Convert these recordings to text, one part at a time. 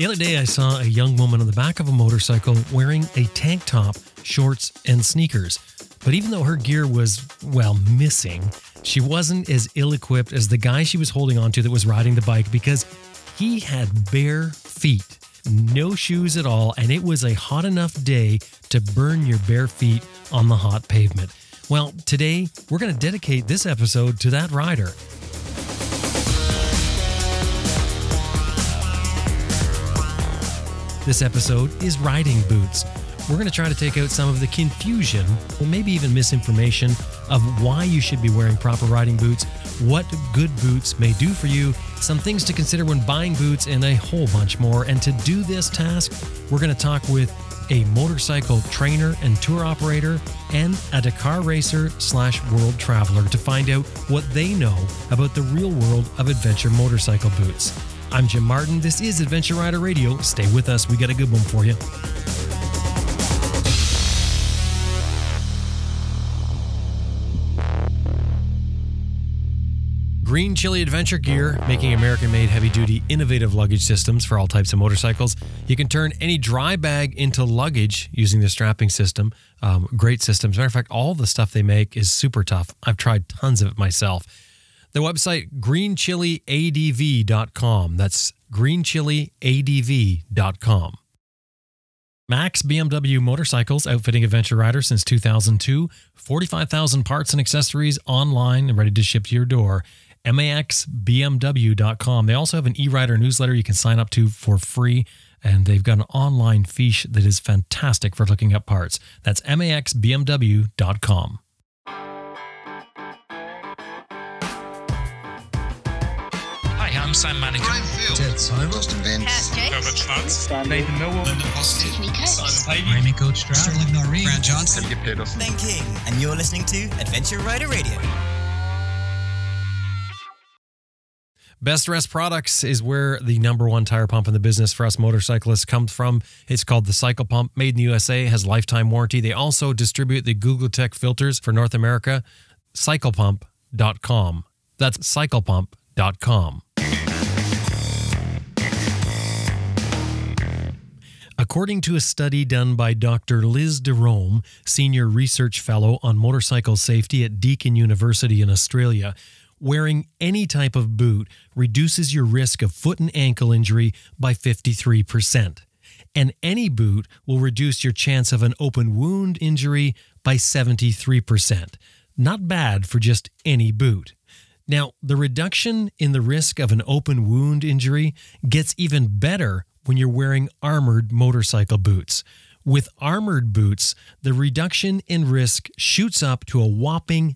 The other day I saw a young woman on the back of a motorcycle wearing a tank top, shorts, and sneakers. But even though her gear was, missing, she wasn't as ill-equipped as the guy she was holding onto that was riding the bike because he had bare feet, no shoes at all, and it was a hot enough day to burn your bare feet on the hot pavement. Well, today we're going to dedicate this episode to that rider. This episode is riding boots. We're going to try to take out some of the confusion, or maybe even misinformation, of why you should be wearing proper riding boots, what good boots may do for you, some things to consider when buying boots, and a whole bunch more. And to do this task, we're going to talk with a motorcycle trainer and tour operator and a Dakar racer / world traveler to find out what they know about the real world of adventure motorcycle boots. I'm Jim Martin. This is Adventure Rider Radio. Stay with us. We got a good one for you. Green Chili Adventure Gear, making American-made heavy-duty innovative luggage systems for all types of motorcycles. You can turn any dry bag into luggage using the strapping system. Great system. As a matter of fact, all the stuff they make is super tough. I've tried tons of it myself. The website, greenchiliadv.com. That's greenchiliadv.com. Max BMW Motorcycles, outfitting adventure riders since 2002. 45,000 parts and accessories online and ready to ship to your door. maxbmw.com. They also have an e-rider newsletter you can sign up to for free, and they've got an online fiche that is fantastic for looking up parts. That's maxbmw.com. I'm Sam Manning. Brian Field. Ted Simon. Justin Vince. Herbert Schwartz. Nathan Millwall. Linda Foster. Simon Pavey. Raymond Coach Stroud. Sterling Noreen. Grant Johnson. Ben King, and you're listening to Adventure Rider Radio. Best Rest Products is where the number one tire pump in the business for us motorcyclists comes from. It's called the Cycle Pump, made in the USA, has lifetime warranty. They also distribute the Google Tech filters for North America. CyclePump.com. That's CyclePump.com. According to a study done by Dr. Liz DeRome, Senior Research Fellow on Motorcycle Safety at Deakin University in Australia, wearing any type of boot reduces your risk of foot and ankle injury by 53%. And any boot will reduce your chance of an open wound injury by 73%. Not bad for just any boot. Now, the reduction in the risk of an open wound injury gets even better when you're wearing armored motorcycle boots. With armored boots, the reduction in risk shoots up to a whopping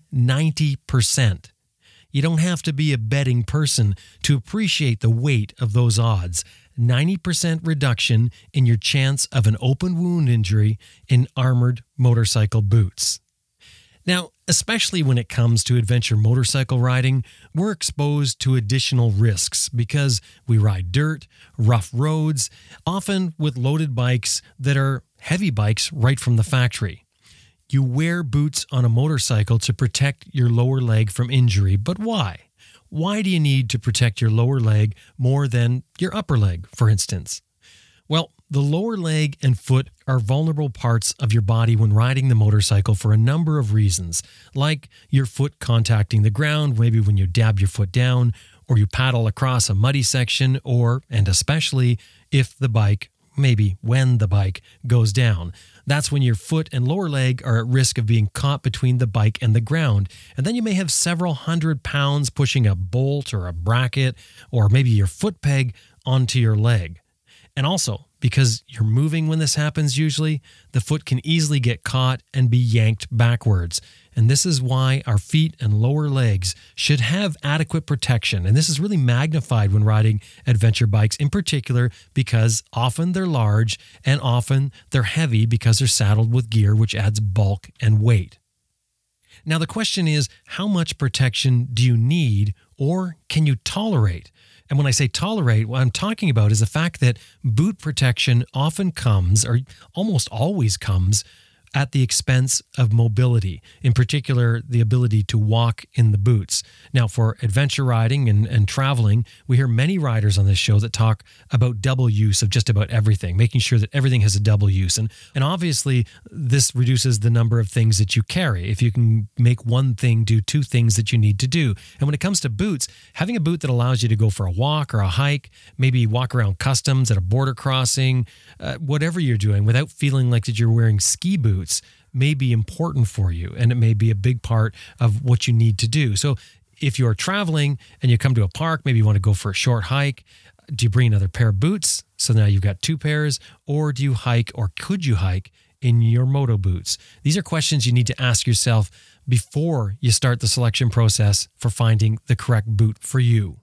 90%. You don't have to be a betting person to appreciate the weight of those odds. 90% reduction in your chance of an open wound injury in armored motorcycle boots. Now, especially when it comes to adventure motorcycle riding, we're exposed to additional risks because we ride dirt, rough roads, often with loaded bikes that are heavy bikes right from the factory. You wear boots on a motorcycle to protect your lower leg from injury, but why? Why do you need to protect your lower leg more than your upper leg, for instance? Well, the lower leg and foot are vulnerable parts of your body when riding the motorcycle for a number of reasons, like your foot contacting the ground, maybe when you dab your foot down, or you paddle across a muddy section, or, and especially, if the bike, maybe when the bike, goes down. That's when your foot and lower leg are at risk of being caught between the bike and the ground. And then you may have several hundred pounds pushing a bolt or a bracket, or maybe your foot peg onto your leg. And also, because you're moving when this happens usually, the foot can easily get caught and be yanked backwards. And this is why our feet and lower legs should have adequate protection. And this is really magnified when riding adventure bikes in particular, because often they're large and often they're heavy because they're saddled with gear, which adds bulk and weight. Now, the question is, how much protection do you need or can you tolerate? And when I say tolerate, what I'm talking about is the fact that boot protection often comes, or almost always comes, at the expense of mobility, in particular, the ability to walk in the boots. Now, for adventure riding and traveling, we hear many riders on this show that talk about double use of just about everything, making sure that everything has a double use. And obviously, this reduces the number of things that you carry. If you can make one thing do two things that you need to do. And when it comes to boots, having a boot that allows you to go for a walk or a hike, maybe walk around customs at a border crossing, whatever you're doing, without feeling like that you're wearing ski boots, may be important for you, and it may be a big part of what you need to do. So if you're traveling and you come to a park, maybe you want to go for a short hike, do you bring another pair of boots? So now you've got two pairs, or do you hike, or could you hike in your moto boots? These are questions you need to ask yourself before you start the selection process for finding the correct boot for you.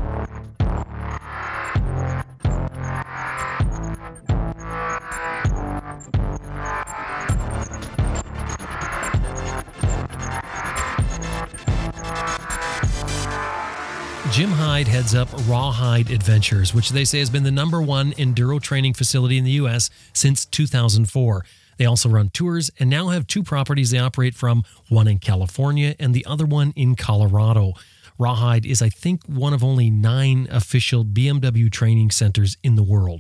Jim Hyde heads up Rawhide Adventures, which they say has been the #1 enduro training facility in the U.S. since 2004. They also run tours and now have 2 properties they operate from, one in California and the other one in Colorado. Rawhide is, I think, one of only 9 official BMW training centers in the world.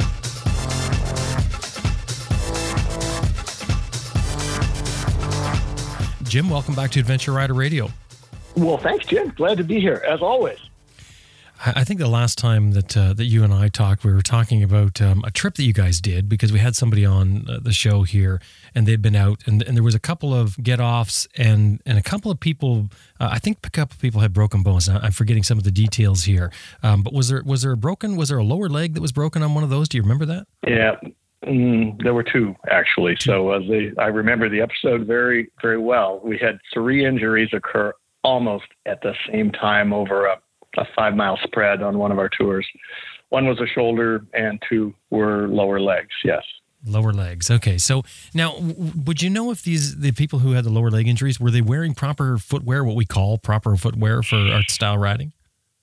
Jim, welcome back to Adventure Rider Radio. Well, thanks, Jim. Glad to be here, as always. I think the last time that you and I talked, we were talking about a trip that you guys did, because we had somebody on the show here, and they'd been out, and there was a couple of get-offs, and a couple of people, I think a couple of people had broken bones. Now, I'm forgetting some of the details here, but was there a lower leg that was broken on one of those? Do you remember that? Yeah, there were 2, actually. So I remember the episode very, very well. We had 3 injuries occur almost at the same time over a 5-mile spread on one of our tours. 1 was a shoulder and 2 were lower legs. Yes. Lower legs. Okay. So now, would you know if the people who had the lower leg injuries, were they wearing proper footwear, what we call proper footwear for art style riding?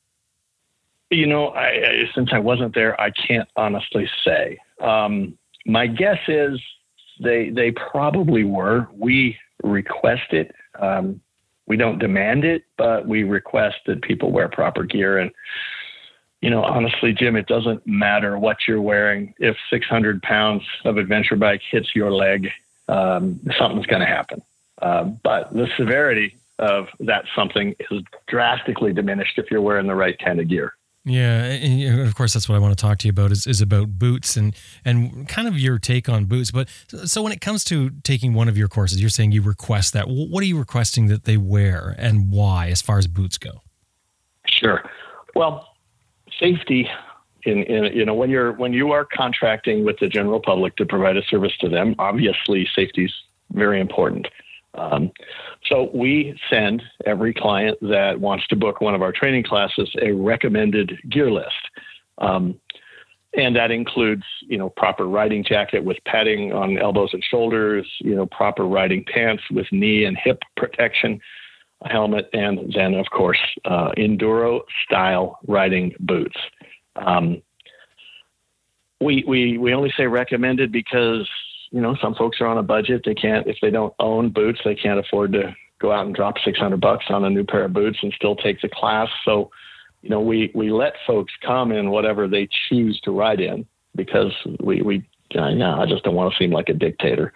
You know, since I wasn't there, I can't honestly say. My guess is they probably were. We request it. We don't demand it, but we request that people wear proper gear. And, you know, honestly, Jim, it doesn't matter what you're wearing. If 600 pounds of adventure bike hits your leg, something's going to happen. But the severity of that something is drastically diminished if you're wearing the right kind of gear. Yeah, and of course, that's what I want to talk to you about is about boots and kind of your take on boots. But so when it comes to taking one of your courses, you're saying you request that. What are you requesting that they wear, and why, as far as boots go? Sure. Well, safety. When you are contracting with the general public to provide a service to them, obviously safety is very important. So we send every client that wants to book one of our training classes a recommended gear list. And that includes, proper riding jacket with padding on elbows and shoulders, proper riding pants with knee and hip protection, a helmet, and then, of course, enduro style riding boots. We only say recommended because some folks are on a budget. If they don't own boots, they can't afford to go out and drop $600 on a new pair of boots and still take the class. So, we let folks come in whatever they choose to ride in, because I just don't want to seem like a dictator.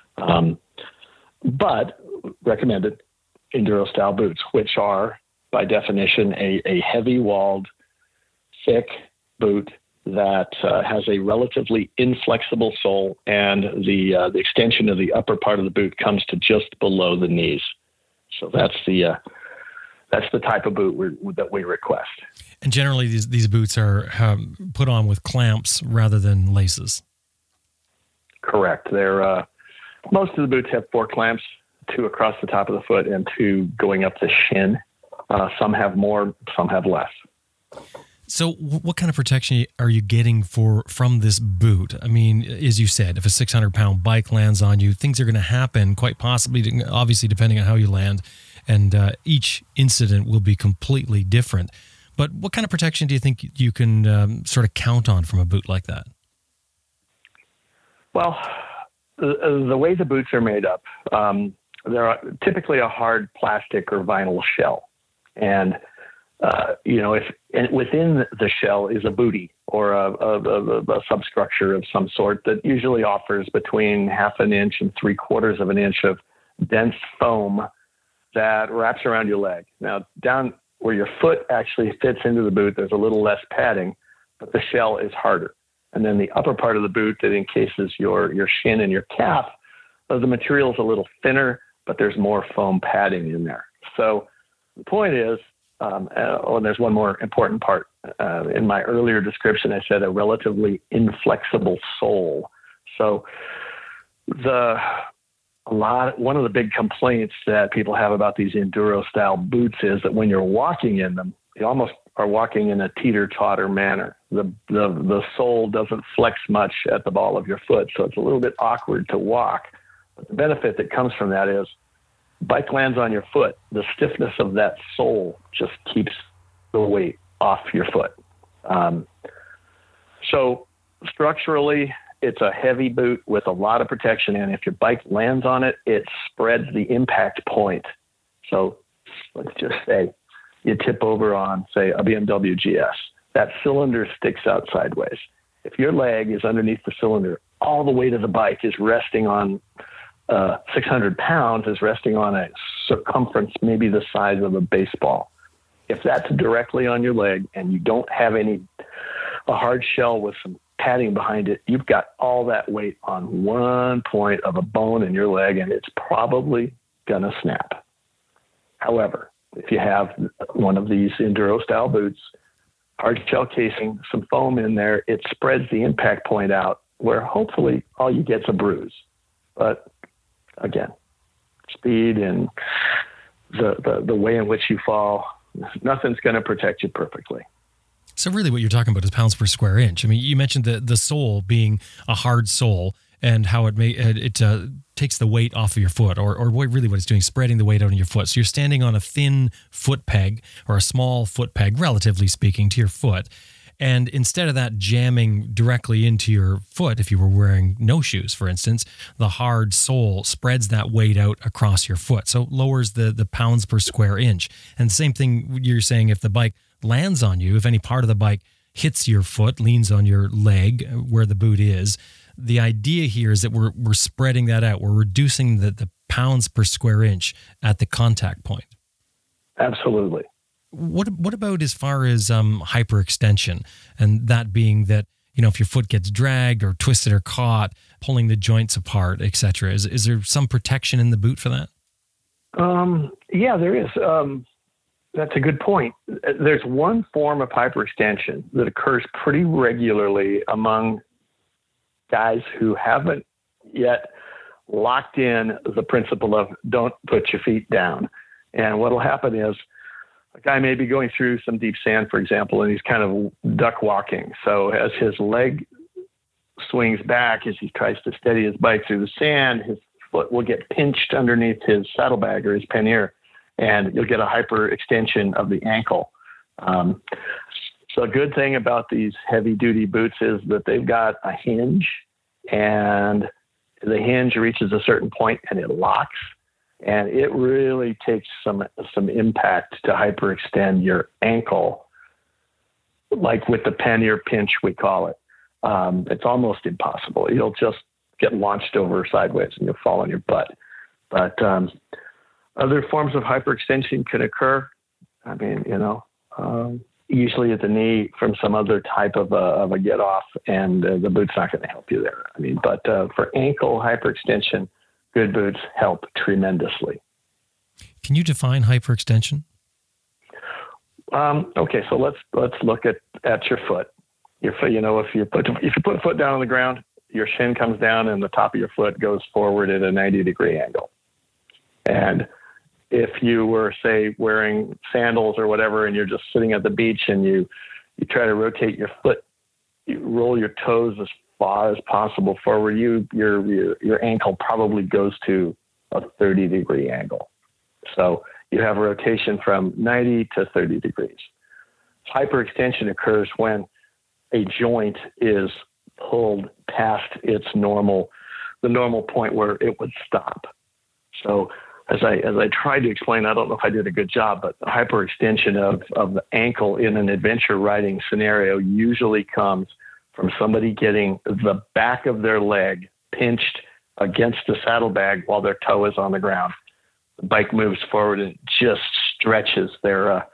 But recommended enduro style boots, which are by definition a heavy walled, thick boot that has a relatively inflexible sole, and the extension of the upper part of the boot comes to just below the knees. So that's the type of boot that we request. And generally, these boots are put on with clamps rather than laces. Correct. They're most of the boots have 4 clamps, 2 across the top of the foot and 2 going up the shin. Some have more, some have less. So what kind of protection are you getting from this boot? I mean, as you said, if a 600-pound bike lands on you, things are going to happen, quite possibly, obviously, depending on how you land, and each incident will be completely different. But what kind of protection do you think you can sort of count on from a boot like that? Well, the way the boots are made up, they're typically a hard plastic or vinyl shell. And, if within the shell is a bootie or a substructure of some sort that usually offers between 1/2 inch and 3/4 inch of dense foam that wraps around your leg. Now, down where your foot actually fits into the boot, there's a little less padding, but the shell is harder. And then the upper part of the boot that encases your shin and your calf, the material is a little thinner, but there's more foam padding in there. So the point is, and there's one more important part. In my earlier description, I said a relatively inflexible sole. So one of the big complaints that people have about these enduro style boots is that when you're walking in them, you almost are walking in a teeter-totter manner. The sole doesn't flex much at the ball of your foot, so it's a little bit awkward to walk. But the benefit that comes from that is bike lands on your foot. The stiffness of that sole just keeps the weight off your foot. So structurally, it's a heavy boot with a lot of protection, and if your bike lands on it, it spreads the impact point. So let's just say you tip over on, say, a BMW GS. That cylinder sticks out sideways. If your leg is underneath the cylinder, all the weight of the bike is resting on 600 pounds, is resting on a circumference maybe the size of a baseball. If that's directly on your leg and you don't have a hard shell with some padding behind it, you've got all that weight on one point of a bone in your leg, and it's probably going to snap. However, if you have one of these enduro style boots, hard shell casing, some foam in there, it spreads the impact point out where hopefully all you get's a bruise. But again, speed and the way in which you fall, nothing's going to protect you perfectly. So really what you're talking about is pounds per square inch. I mean, you mentioned the sole being a hard sole and how it takes the weight off of your foot, or what it's doing, spreading the weight out on your foot. So you're standing on a thin foot peg or a small foot peg, relatively speaking, to your foot. And instead of that jamming directly into your foot, if you were wearing no shoes, for instance, the hard sole spreads that weight out across your foot. So lowers the pounds per square inch. And same thing you're saying, if the bike lands on you, if any part of the bike hits your foot, leans on your leg where the boot is, the idea here is that we're spreading that out. We're reducing the pounds per square inch at the contact point. Absolutely. What about as far as hyperextension, and that being that, if your foot gets dragged or twisted or caught, pulling the joints apart, etc. Is there some protection in the boot for that? Yeah, there is. That's a good point. There's one form of hyperextension that occurs pretty regularly among guys who haven't yet locked in the principle of don't put your feet down. And what will happen is a guy may be going through some deep sand, for example, and he's kind of duck walking. So as his leg swings back, as he tries to steady his bike through the sand, his foot will get pinched underneath his saddlebag or his pannier, and you'll get a hyperextension of the ankle. So a good thing about these heavy-duty boots is that they've got a hinge, and the hinge reaches a certain point and it locks, and it really takes some impact to hyperextend your ankle, like with the pannier pinch, we call it. It's almost impossible. You'll just get launched over sideways and you'll fall on your butt. But other forms of hyperextension can occur. I mean, usually at the knee from some other type of a get off, and the boot's not going to help you there. I mean, but for ankle hyperextension, good boots help tremendously. Can you define hyperextension? Okay, so let's look at your foot. Your foot, if you put a foot down on the ground, your shin comes down and the top of your foot goes forward at a 90-degree angle. And if you were, say, wearing sandals or whatever, and you're just sitting at the beach and you try to rotate your foot, you roll your toes as far as possible forward, your ankle probably goes to a 30-degree angle. So you have a rotation from 90 to 30 degrees. Hyperextension occurs when a joint is pulled past the the normal point where it would stop. So as I tried to explain, I don't know if I did a good job, but the hyperextension of the ankle in an adventure riding scenario usually comes from somebody getting the back of their leg pinched against the saddlebag while their toe is on the ground. The bike moves forward and just stretches the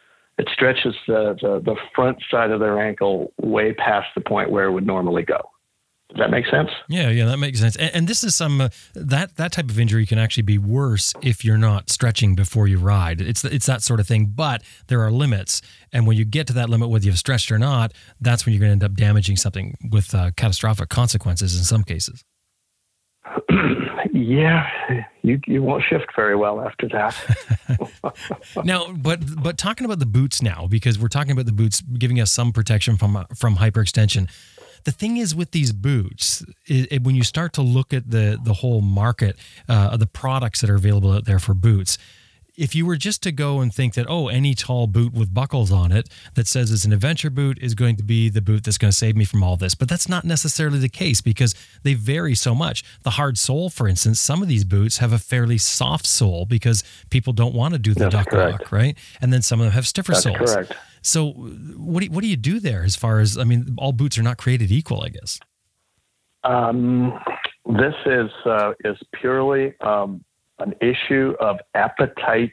front side of their ankle way past the point where it would normally go. Does that make sense? Yeah, that makes sense. And this is some that type of injury can actually be worse if you're not stretching before you ride. It's that sort of thing, but there are limits. And when you get to that limit, whether you've stretched or not, that's when you're going to end up damaging something with catastrophic consequences in some cases. Yeah, you won't shift very well after that. Now, but talking about the boots now, because we're talking about the boots giving us some protection from hyperextension. The thing is with these boots, when you start to look at the whole market of the products that are available out there for boots, if you were just to go and think that, any tall boot with buckles on it that says it's an adventure boot is going to be the boot that's going to save me from all this. But that's not necessarily the case because they vary so much. The hard sole, for instance, some of these boots have a fairly soft sole because people don't want to do the duck walk, right? And then some of them have stiffer soles. That's correct. So what do you do there as far as, all boots are not created equal, I guess? This is purely an issue of appetite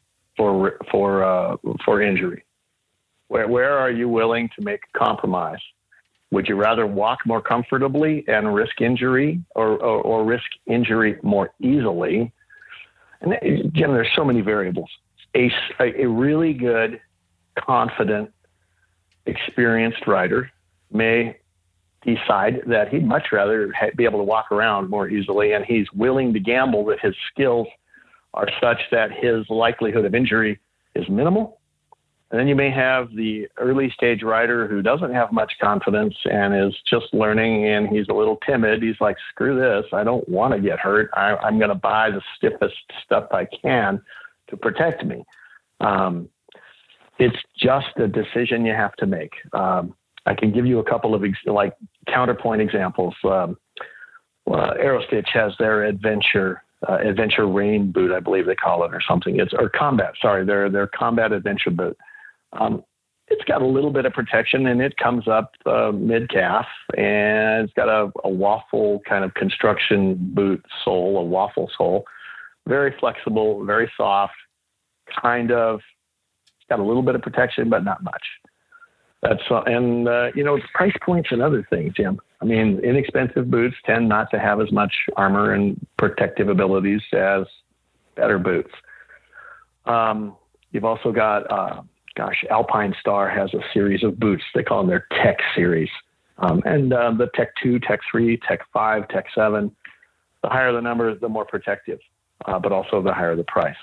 for injury. Where are you willing to make a compromise? Would you rather walk more comfortably and risk injury or risk injury more easily? And Jim, there's so many variables. A really good, confident, experienced rider may decide that he'd much rather be able to walk around more easily, and he's willing to gamble that his skills are such that his likelihood of injury is minimal. And then you may have the early stage rider who doesn't have much confidence and is just learning, and he's a little timid. He's like, screw this. I don't want to get hurt. I'm going to buy the stiffest stuff I can to protect me. It's just a decision you have to make. I can give you a couple of counterpoint examples. Aerostitch has their adventure rain boot, I believe they call it, or something. Their combat adventure boot. It's got a little bit of protection, and it comes up mid-calf, and it's got a waffle kind of construction boot sole, a waffle sole. Very flexible, very soft, it's got a little bit of protection, but not much. It's price points and other things, Jim. Inexpensive boots tend not to have as much armor and protective abilities as better boots. You've also got, Alpine Star has a series of boots. They call them their Tech series. The Tech 2, Tech 3, Tech 5, Tech 7, the higher the number, the more protective, but also the higher the price.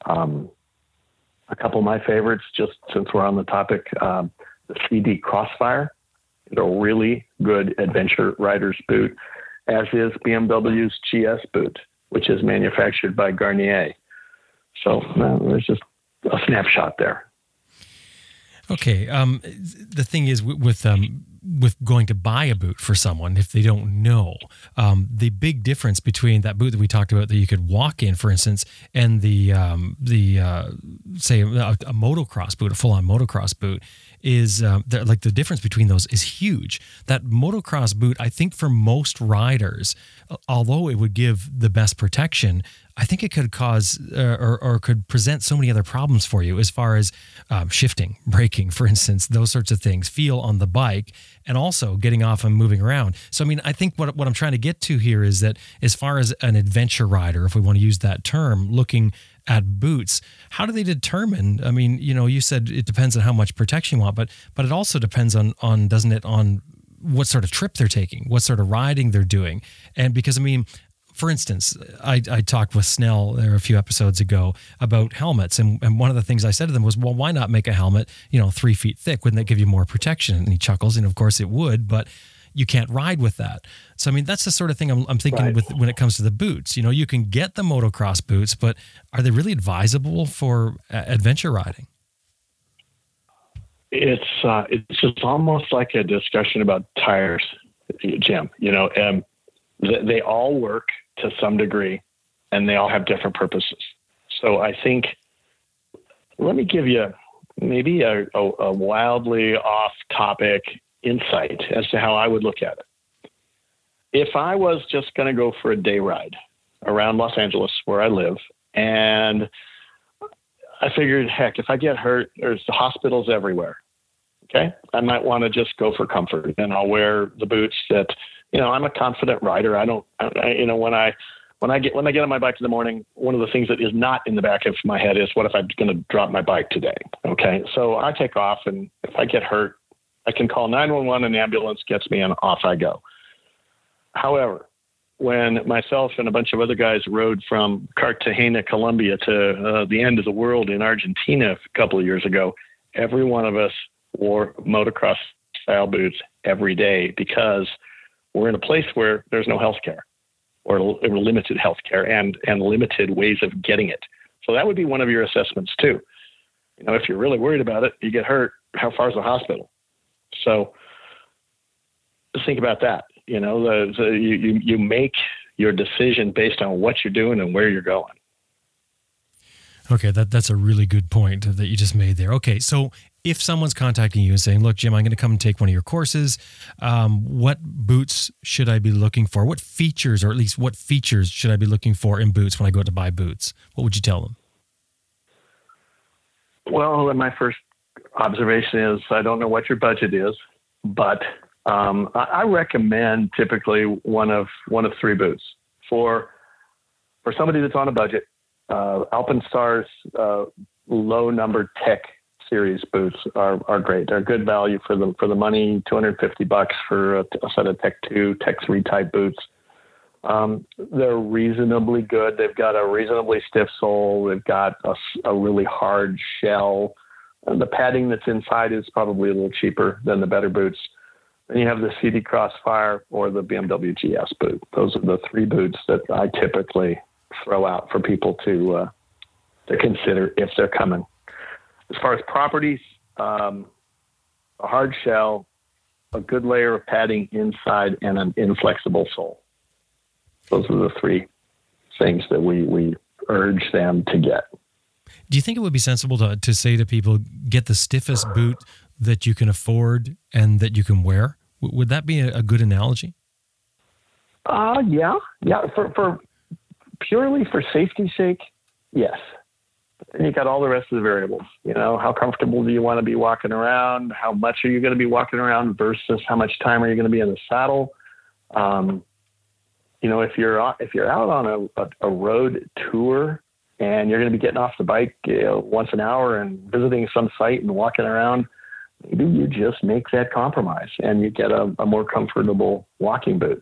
A couple of my favorites, just since we're on the topic, the CD Crossfire is a really good adventure rider's boot, as is BMW's GS boot, which is manufactured by Garnier. So there's just a snapshot there. Okay. The thing is with going to buy a boot for someone, if they don't know, the big difference between that boot that we talked about that you could walk in, for instance, and say a motocross boot, a full-on motocross boot, is the difference between those is huge. That motocross boot, I think for most riders, although it would give the best protection, I think it could cause or could present so many other problems for you as far as shifting, braking, for instance, those sorts of things, feel on the bike, and also getting off and moving around. So, I think what I'm trying to get to here is that as far as an adventure rider, if we want to use that term, looking at boots, how do they determine? You said it depends on how much protection you want, but it also depends on doesn't it, on what sort of trip they're taking, what sort of riding they're doing. And because, for instance, I talked with Snell there a few episodes ago about helmets, and one of the things I said to them was, well, why not make a helmet, 3 feet thick? Wouldn't that give you more protection? And he chuckles, and of course it would, but you can't ride with that. So, that's the sort of thing I'm thinking right. With when it comes to the boots. You can get the motocross boots, but are they really advisable for adventure riding? It's just almost like a discussion about tires, Jim. They all work to some degree, and they all have different purposes. So I think, let me give you maybe a wildly off-topic insight as to how I would look at it. If I was just going to go for a day ride around Los Angeles, where I live, and I figured, heck, if I get hurt, there's hospitals everywhere. Okay, I might want to just go for comfort, and I'll wear the boots that, I'm a confident rider. When I get on my bike in the morning, one of the things that is not in the back of my head is, what if I'm going to drop my bike today? Okay, so I take off, and if I get hurt, I can call 911, and the ambulance gets me, and off I go. However, when myself and a bunch of other guys rode from Cartagena, Colombia to the end of the world in Argentina a couple of years ago, every one of us wore motocross style boots every day, because we're in a place where there's no health care, or limited health care and limited ways of getting it. So that would be one of your assessments too. If you're really worried about it, you get hurt, how far is the hospital? So just think about that. You make your decision based on what you're doing and where you're going. Okay, that's a really good point that you just made there. Okay, so if someone's contacting you and saying, look, Jim, I'm going to come and take one of your courses, what boots should I be looking for? What features, or at least what features should I be looking for in boots when I go to buy boots? What would you tell them? Well, my first observation is, I don't know what your budget is, but I recommend typically one of three boots. For somebody that's on a budget, Alpenstar's low number Tech series boots are great. They're good value for the money. $250 for a set of Tech 2, Tech 3 type boots. They're reasonably good. They've got a reasonably stiff sole. They've got a really hard shell. And the padding that's inside is probably a little cheaper than the better boots. Then you have the CD Crossfire or the BMW GS boot. Those are the three boots that I typically throw out for people to consider if they're coming. As far as properties, a hard shell, a good layer of padding inside, and an inflexible sole. Those are the three things that we urge them to get. Do you think it would be sensible to say to people, get the stiffest boot that you can afford and that you can wear? Would that be a good analogy? Yeah. For purely for safety's sake, yes. And you got all the rest of the variables. How comfortable do you want to be walking around? How much are you going to be walking around versus how much time are you going to be in the saddle? If you're out on a road tour and you're going to be getting off the bike once an hour and visiting some site and walking around, maybe you just make that compromise and you get a more comfortable walking boot.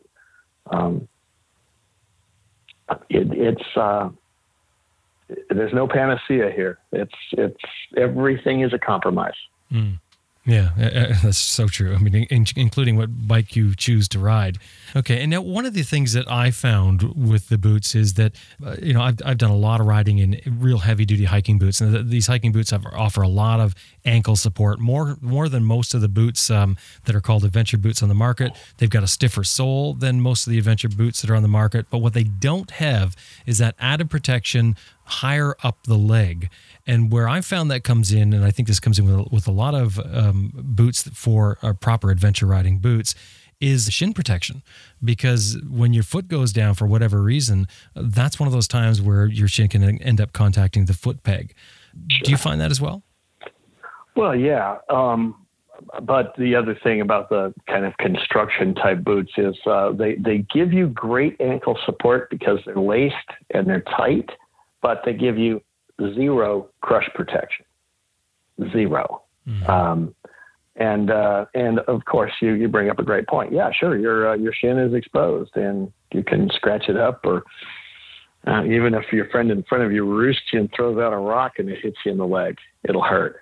There's no panacea here. It's everything is a compromise. Mm. Yeah, that's so true. I mean, including what bike you choose to ride. Okay, and now one of the things that I found with the boots is that, I've done a lot of riding in real heavy-duty hiking boots, and these hiking boots offer a lot of ankle support, more than most of the boots that are called adventure boots on the market. They've got a stiffer sole than most of the adventure boots that are on the market, but what they don't have is that added protection higher up the leg. And where I found that comes in, and I think this comes in with a lot of boots for proper adventure riding boots, is shin protection. Because when your foot goes down for whatever reason, that's one of those times where your shin can end up contacting the foot peg. Sure. Do you find that as well? Well, yeah. But the other thing about the kind of construction type boots is they give you great ankle support because they're laced and they're tight, but they give you zero crush protection, zero. Mm-hmm. And of course you bring up a great point. Yeah, sure. Your shin is exposed and you can scratch it up, or even if your friend in front of you roosts you and throws out a rock and it hits you in the leg, it'll hurt.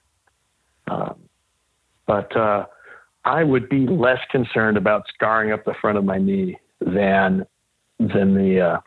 But I would be less concerned about scarring up the front of my knee than the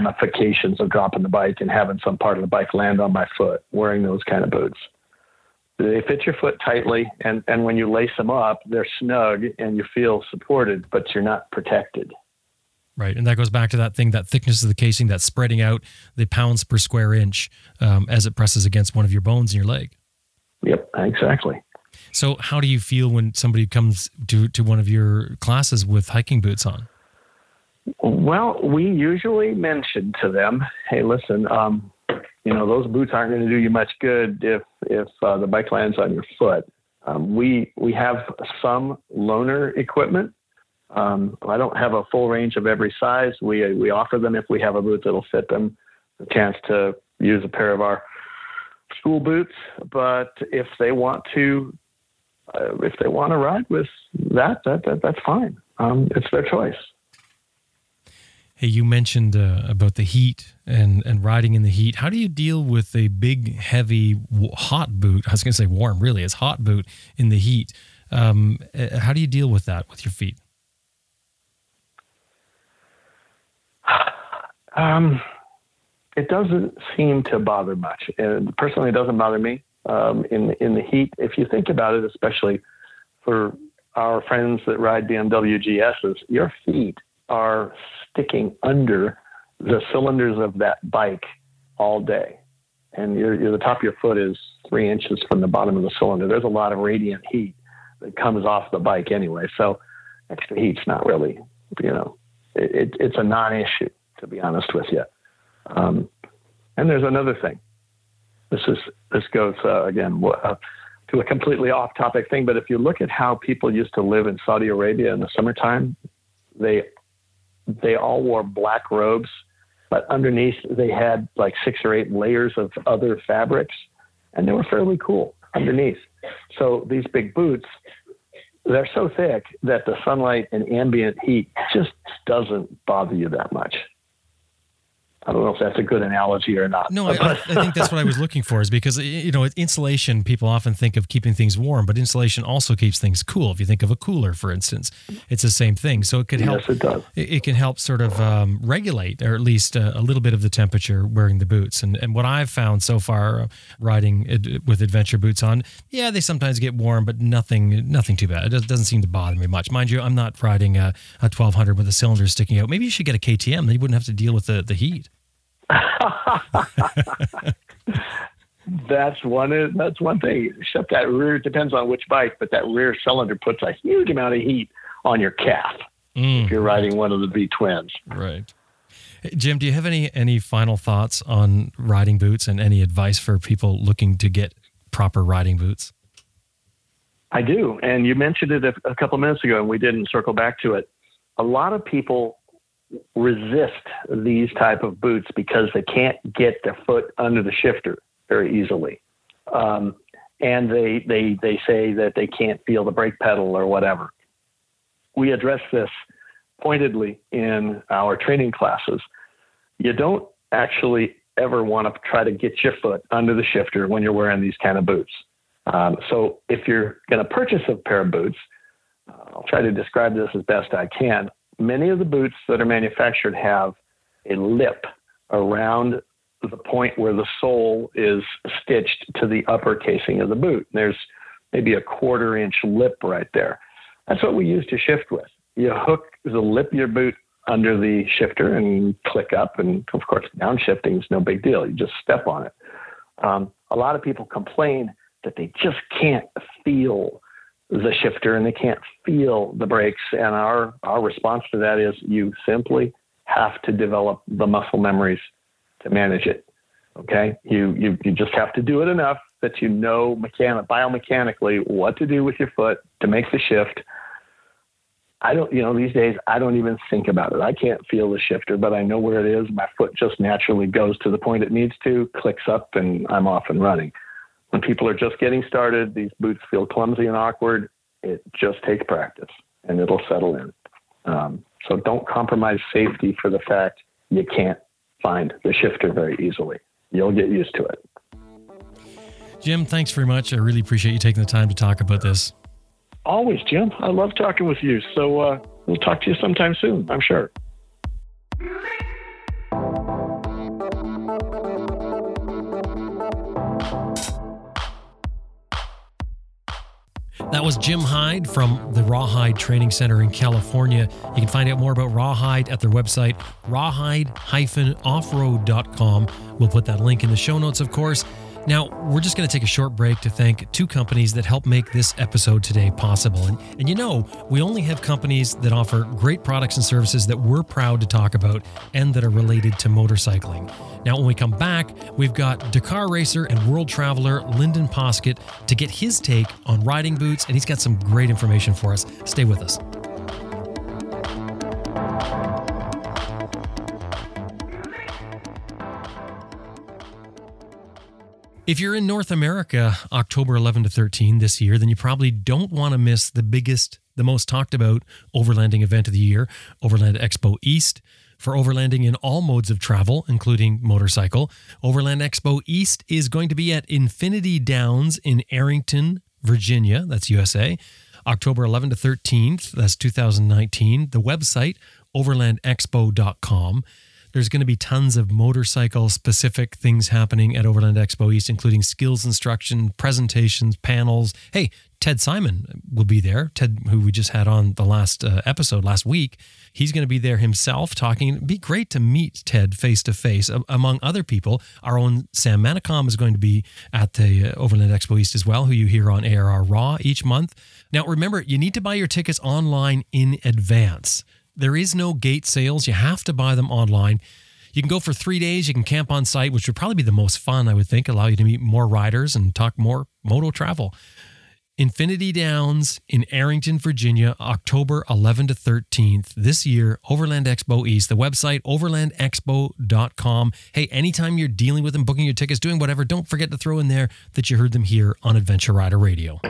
ramifications of dropping the bike and having some part of the bike land on my foot wearing those kind of boots. They fit your foot tightly, and when you lace them up, they're snug and you feel supported, but you're not protected. Right, and that goes back to that thing, that thickness of the casing, that's spreading out the pounds per square inch as it presses against one of your bones in your leg. Yep, exactly. So how do you feel when somebody comes to one of your classes with hiking boots on? Well, we usually mention to them, hey, listen, those boots aren't going to do you much good if the bike lands on your foot. We have some loaner equipment. I don't have a full range of every size. We offer them if we have a boot that'll fit them, a chance to use a pair of our school boots. But if they want to ride with that's fine. It's their choice. Hey, you mentioned about the heat and riding in the heat. How do you deal with a big, heavy, hot boot? I was going to say warm, really. It's hot boot in the heat. How do you deal with that with your feet? It doesn't seem to bother much. And personally, it doesn't bother me in the heat. If you think about it, especially for our friends that ride BMW GSs, your feet are sticking under the cylinders of that bike all day. And the top of your foot is 3 inches from the bottom of the cylinder. There's a lot of radiant heat that comes off the bike anyway. So extra heat's not really, it's a non-issue, to be honest with you. And there's another thing. This goes, again, to a completely off-topic thing, but if you look at how people used to live in Saudi Arabia in the summertime, they all wore black robes, but underneath they had like 6 or 8 layers of other fabrics, and they were fairly cool underneath. So these big boots, they're so thick that the sunlight and ambient heat just doesn't bother you that much. I don't know if that's a good analogy or not. No, I think that's what I was looking for, is because, insulation, people often think of keeping things warm, but insulation also keeps things cool. If you think of a cooler, for instance, it's the same thing. So it could help. Yes, it does. It can help sort of regulate, or at least a little bit of the temperature wearing the boots. And what I've found so far riding with adventure boots on, yeah, they sometimes get warm, but nothing too bad. It doesn't seem to bother me much. Mind you, I'm not riding a 1200 with the cylinders sticking out. Maybe you should get a KTM. Then you wouldn't have to deal with the heat. That's one thing. Except that rear, depends on which bike, but that rear cylinder puts a huge amount of heat on your calf if you're riding one of the V twins. Right. Jim, do you have any final thoughts on riding boots and any advice for people looking to get proper riding boots? I do, and you mentioned it a couple minutes ago, and we didn't circle back to it. A lot of people resist these type of boots because they can't get their foot under the shifter very easily. And they say that they can't feel the brake pedal or whatever. We address this pointedly in our training classes. You don't actually ever want to try to get your foot under the shifter when you're wearing these kind of boots. So if you're going to purchase a pair of boots, I'll try to describe this as best I can. Many of the boots that are manufactured have a lip around the point where the sole is stitched to the upper casing of the boot. There's maybe a 1/4 inch lip right there. That's what we use to shift with. You hook the lip of your boot under the shifter and click up, and of course downshifting is no big deal. You just step on it. A lot of people complain that they just can't feel the shifter and they can't feel the brakes. And our response to that is you simply have to develop the muscle memories to manage it. Okay. You just have to do it enough that you know biomechanically what to do with your foot to make the shift. These days I don't even think about it. I can't feel the shifter, but I know where it is. My foot just naturally goes to the point it needs to, clicks up, and I'm off and running. When people are just getting started, these boots feel clumsy and awkward. It just takes practice, and it'll settle in. So don't compromise safety for the fact you can't find the shifter very easily. You'll get used to it. Jim, thanks very much. I really appreciate you taking the time to talk about this. Always, Jim. I love talking with you. So we'll talk to you sometime soon, I'm sure. That was Jim Hyde from the Rawhide Training Center in California. You can find out more about Rawhide at their website, rawhide-offroad.com. We'll put that link in the show notes, of course. Now, we're just going to take a short break to thank two companies that help make this episode today possible. And you know, we only have companies that offer great products and services that we're proud to talk about and that are related to motorcycling. Now, when we come back, we've got Dakar racer and world traveler Lyndon Poskitt to get his take on riding boots, and he's got some great information for us. Stay with us. If you're in North America, October 11 to 13 this year, then you probably don't want to miss the biggest, the most talked about overlanding event of the year, Overland Expo East. For overlanding in all modes of travel, including motorcycle, Overland Expo East is going to be at Infinity Downs in Arrington, Virginia. That's USA. October 11 to 13th, that's 2019. The website, overlandexpo.com. There's going to be tons of motorcycle-specific things happening at Overland Expo East, including skills instruction, presentations, panels. Hey, Ted Simon will be there. Ted, who we just had on the last episode last week, he's going to be there himself talking. It'd be great to meet Ted face-to-face. Among other people, our own Sam Manicom is going to be at the Overland Expo East as well, who you hear on ARR Raw each month. Now, remember, you need to buy your tickets online in advance. There is no gate sales. You have to buy them online. You can go for 3 days. You can camp on site, which would probably be the most fun, I would think, allow you to meet more riders and talk more moto travel. Infinity Downs in Arrington, Virginia, October 11 to 13th this year, Overland Expo East. The website, overlandexpo.com. Hey, anytime you're dealing with them, booking your tickets, doing whatever, don't forget to throw in there that you heard them here on Adventure Rider Radio.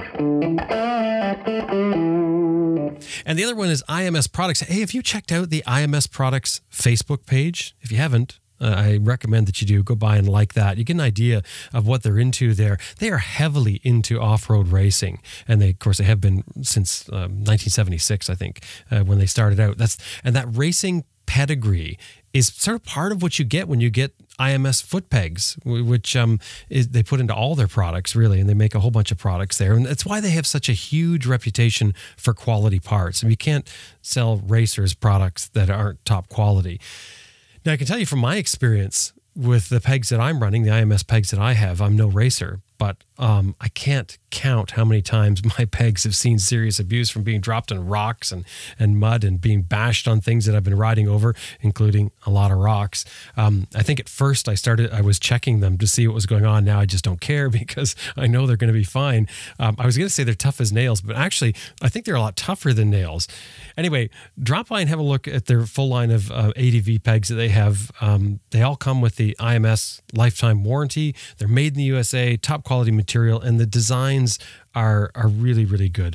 And the other one is IMS Products. Hey, have you checked out the IMS Products Facebook page? If you haven't, I recommend that you do. Go by and like that. You get an idea of what they're into there. They are heavily into off-road racing. And they, of course, they have been since 1976, I think, when they started out. And that racing pedigree is sort of part of what you get when you get IMS foot pegs, which they put into all their products, really, and they make a whole bunch of products there. And that's why they have such a huge reputation for quality parts. And you can't sell racers products that aren't top quality. Now, I can tell you from my experience with the pegs that I'm running, the IMS pegs that I have, I'm no racer, but I can't count how many times my pegs have seen serious abuse from being dropped in rocks and mud and being bashed on things that I've been riding over, including a lot of rocks. I think at first I was checking them to see what was going on. Now I just don't care because I know they're going to be fine. I was going to say they're tough as nails, but actually I think they're a lot tougher than nails. Anyway, drop by and have a look at their full line of ADV pegs that they have. They all come with the IMS lifetime warranty. They're made in the USA, top quality material, and the designs are really, really good.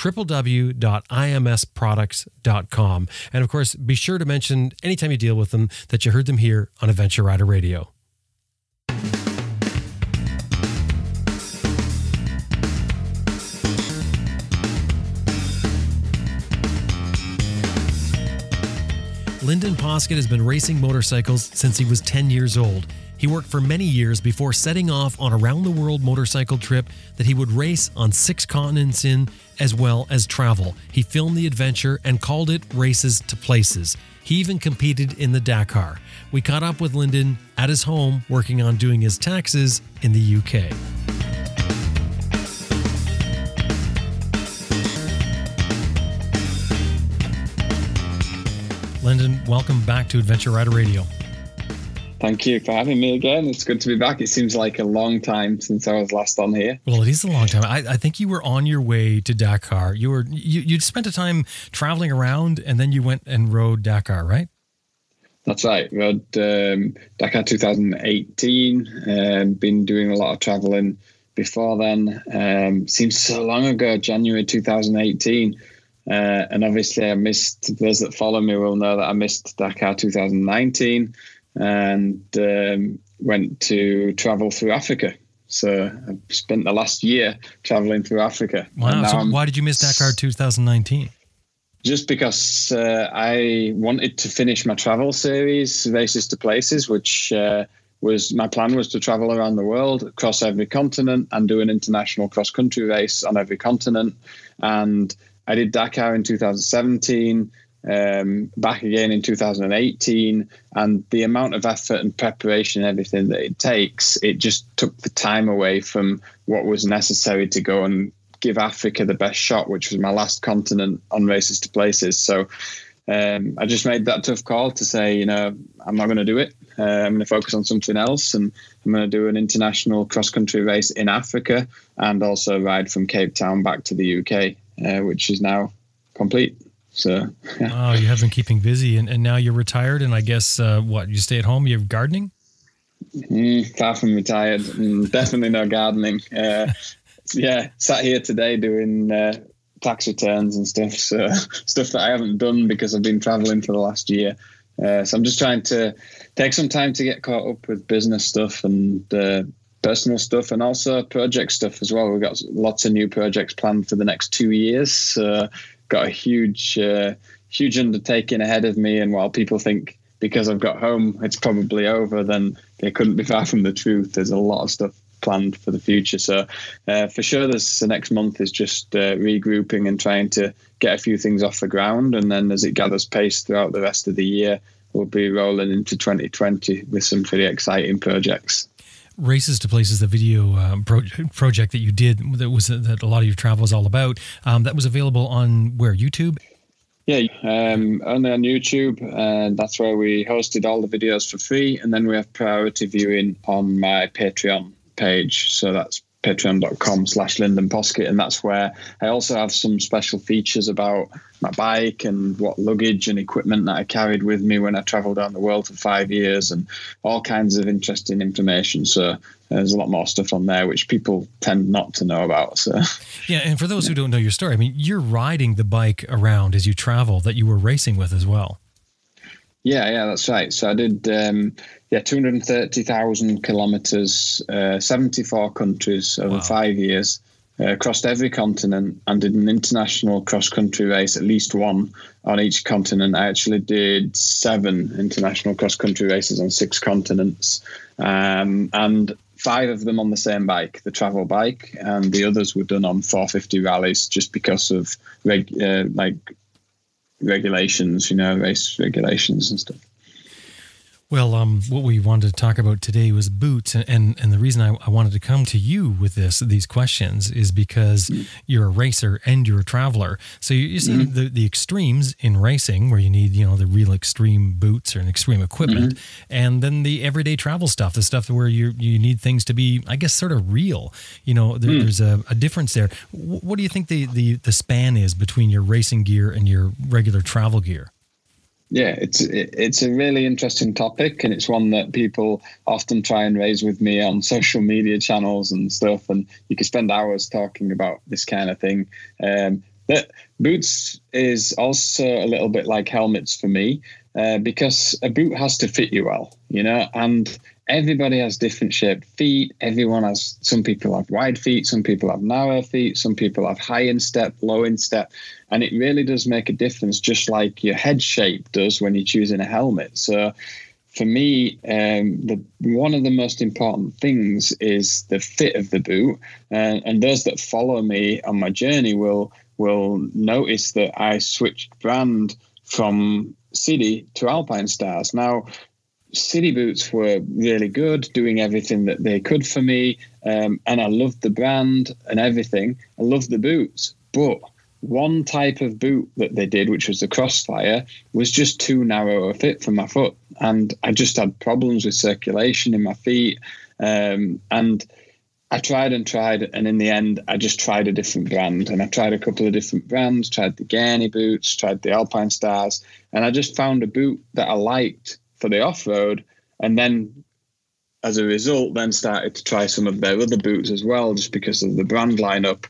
www.imsproducts.com. And of course, be sure to mention anytime you deal with them that you heard them here on Adventure Rider Radio. Lyndon Poskitt has been racing motorcycles since he was 10 years old. He worked for many years before setting off on a round-the-world motorcycle trip that he would race on 6 continents in, as well as travel. He filmed the adventure and called it Races to Places. He even competed in the Dakar. We caught up with Lyndon at his home working on doing his taxes in the UK. Lyndon, welcome back to Adventure Rider Radio. Thank you for having me again. It's good to be back. It seems like a long time since I was last on here. Well, it is a long time. I think you were on your way to Dakar. You'd spent a time traveling around, and then you went and rode Dakar, right? That's right. Rode Dakar 2018. Been doing a lot of traveling before then. Seems so long ago, January 2018. And obviously I missed, those that follow me will know that I missed Dakar 2019 and went to travel through Africa. So I've spent the last year traveling through Africa. Wow. So why did you miss Dakar 2019? Just because I wanted to finish my travel series, Races to Places, which my plan was to travel around the world, across every continent, and do an international cross-country race on every continent. And I did Dakar in 2017, back again in 2018, and the amount of effort and preparation and everything that it takes, it just took the time away from what was necessary to go and give Africa the best shot, which was my last continent on Races to Places. So I just made that tough call to say, I'm not going to do it. I'm going to focus on something else, and I'm going to do an international cross-country race in Africa and also ride from Cape Town back to the UK, which is now complete. So, yeah. Oh, you have been keeping busy, and now you're retired, and I guess, you stay at home, you have gardening? Far from retired, definitely no gardening. Sat here today doing tax returns and stuff, so stuff that I haven't done because I've been traveling for the last year. So I'm just trying to take some time to get caught up with business stuff and personal stuff, and also project stuff as well. We've got lots of new projects planned for the next 2 years. So got a huge undertaking ahead of me. And while people think because I've got home it's probably over, then they couldn't be far from the truth. There's a lot of stuff planned for the future. So for sure, the next month is just regrouping and trying to get a few things off the ground. And then as it gathers pace throughout the rest of the year, we'll be rolling into 2020 with some pretty exciting projects. Races to Places, the video project that you did, that a lot of your travel was all about, that was available on where? YouTube? Yeah, only on YouTube. That's where we hosted all the videos for free. And then we have priority viewing on my Patreon page. So that's patreon.com/Lyndon Poskitt. And that's where I also have some special features about my bike and what luggage and equipment that I carried with me when I traveled around the world for 5 years, and all kinds of interesting information. So there's a lot more stuff on there which people tend not to know about. So yeah, and for those who don't know your story, I mean, you're riding the bike around as you travel that you were racing with as well. Yeah, that's right. So I did 230,000 kilometers, 74 countries over 5 years, crossed every continent, and did an international cross-country race, at least one on each continent. I actually did 7 international cross-country races on 6 continents, and 5 of them on the same bike, the travel bike, and the others were done on 450 rallies just because of regulations, race regulations and stuff. Well, what we wanted to talk about today was boots, and the reason I wanted to come to you with these questions is because you're a racer and you're a traveler. So you see the extremes in racing, where you need the real extreme boots or an extreme equipment, and then the everyday travel stuff, the stuff where you need things to be, I guess, sort of real. There's a difference there. What do you think the span is between your racing gear and your regular travel gear? Yeah, it's a really interesting topic, and it's one that people often try and raise with me on social media channels and stuff, and you can spend hours talking about this kind of thing. But boots is also a little bit like helmets for me, because a boot has to fit you well, and everybody has different shaped feet. Some people have wide feet, some people have narrow feet, some people have high instep, low instep. And it really does make a difference, just like your head shape does when you're choosing a helmet. So for me, one of the most important things is the fit of the boot. And those that follow me on my journey will notice that I switched brand from City to Alpine Stars. Now, City boots were really good, doing everything that they could for me. And I loved the brand and everything. I loved the boots. But one type of boot that they did, which was the Crossfire, was just too narrow a fit for my foot. And I just had problems with circulation in my feet. And I tried, and in the end, I just tried a different brand. And I tried a couple of different brands, tried the Gainey boots, tried the Alpine Stars, and I just found a boot that I liked for the off-road. And then, as a result, then started to try some of their other boots as well, just because of the brand lineup.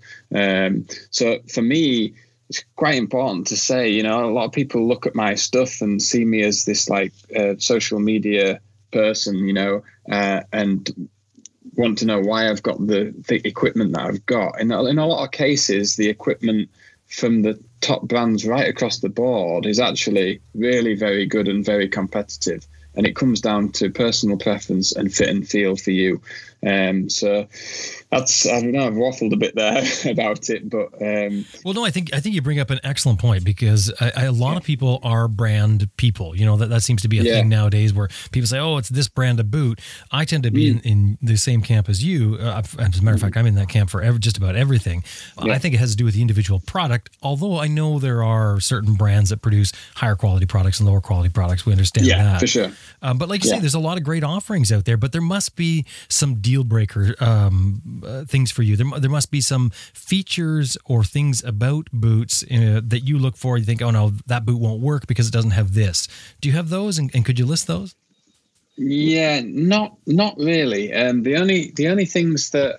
So for me, it's quite important to say, a lot of people look at my stuff and see me as this social media person, and want to know why I've got the equipment that I've got. In a lot of cases, the equipment from the top brands right across the board is actually really very good and very competitive. and it comes down to personal preference and fit and feel for you. So that's, I don't know, I've waffled a bit there about it, but well, no, I think you bring up an excellent point, because a lot of people are brand people. You know, that seems to be a thing nowadays, where people say, "Oh, it's this brand of boot." I tend to be in the same camp as you. As a matter of fact, I'm in that camp for just about everything. I think it has to do with the individual product. Although I know there are certain brands that produce higher quality products and lower quality products. We understand that. Yeah, for sure. But like you say, there's a lot of great offerings out there, but there must be some deal breaker things for you. There must be some features or things about boots that you look for. You think, oh no, that boot won't work because it doesn't have this. Do you have those, and could you list those? Yeah, not really. The only things that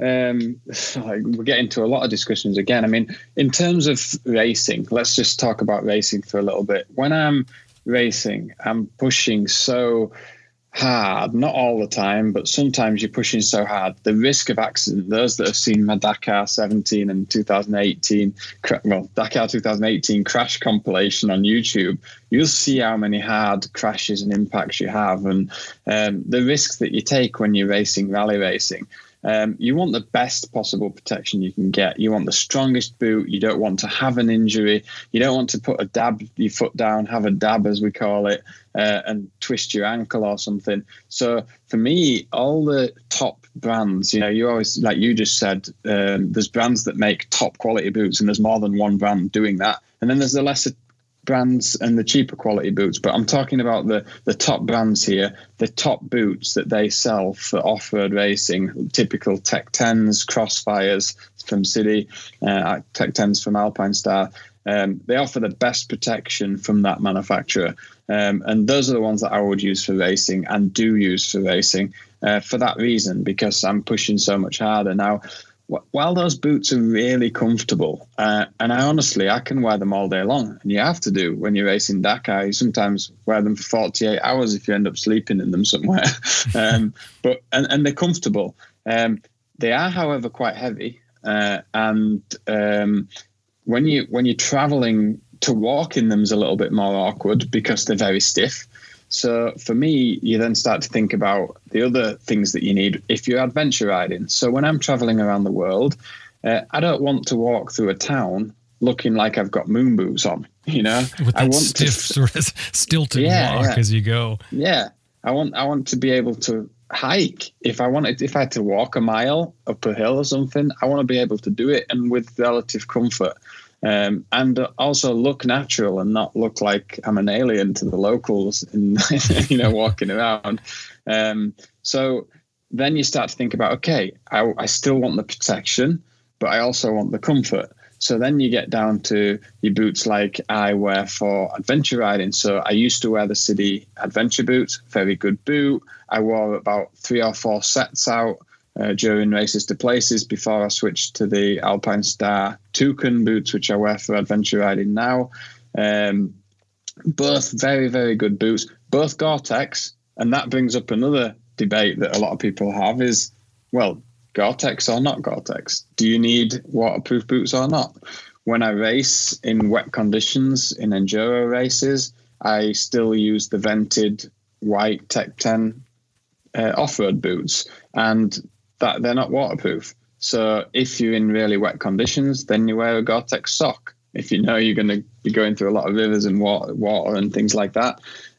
we're getting into a lot of discussions again. I mean, in terms of racing, let's just talk about racing for a little bit. When I'm racing, I'm pushing so hard, not all the time, but sometimes you're pushing so hard. The risk of accident, those that have seen my Dakar 17 and 2018, Dakar 2018 crash compilation on YouTube, you'll see how many hard crashes and impacts you have, and the risks that you take when you're racing, rally racing. You want the best possible protection you can get. You want the strongest boot. You don't want to have an injury. You don't want to put your foot down, have a dab, as we call it, and twist your ankle or something. So for me, all the top brands, you always, like you just said, there's brands that make top quality boots, and there's more than one brand doing that. And then there's the lesser brands and the cheaper quality boots, but I'm talking about the top brands here, the top boots that they sell for off-road racing, typical Tech 10s, Crossfires from City, Tech 10s from Alpine Star. They offer the best protection from that manufacturer, and those are the ones that I would use for racing and do use for racing for that reason, because I'm pushing so much harder now. While those boots are really comfortable, and I can wear them all day long, and you have to do when you're racing Dakar. You sometimes wear them for 48 hours if you end up sleeping in them somewhere. But they're comfortable. They are, however, quite heavy, and when you're traveling, to walk in them is a little bit more awkward because they're very stiff. So for me, you then start to think about the other things that you need if you're adventure riding. So when I'm traveling around the world, I don't want to walk through a town looking like I've got moon boots on, With that stiff sort of stilted walk as you go. Yeah. I want to be able to hike. If I had to walk a mile up a hill or something, I want to be able to do it, and with relative comfort. And also look natural and not look like I'm an alien to the locals in, walking around. So then you start to think about, okay, I still want the protection, but I also want the comfort. So then you get down to your boots like I wear for adventure riding. So I used to wear the City adventure boots, very good boot. I wore about 3 or 4 sets out during races to places before I switched to the Alpine Star Toucan boots, which I wear for adventure riding now. Both very, very good boots, both Gore-Tex. And that brings up another debate that a lot of people have is, well, Gore-Tex or not Gore-Tex? Do you need waterproof boots or not? When I race in wet conditions, in enduro races, I still use the vented white Tech 10 off-road boots, and that they're not waterproof. So if you're in really wet conditions, then you wear a Gore-Tex sock. If you know you're going to be going through a lot of rivers and water and things like that.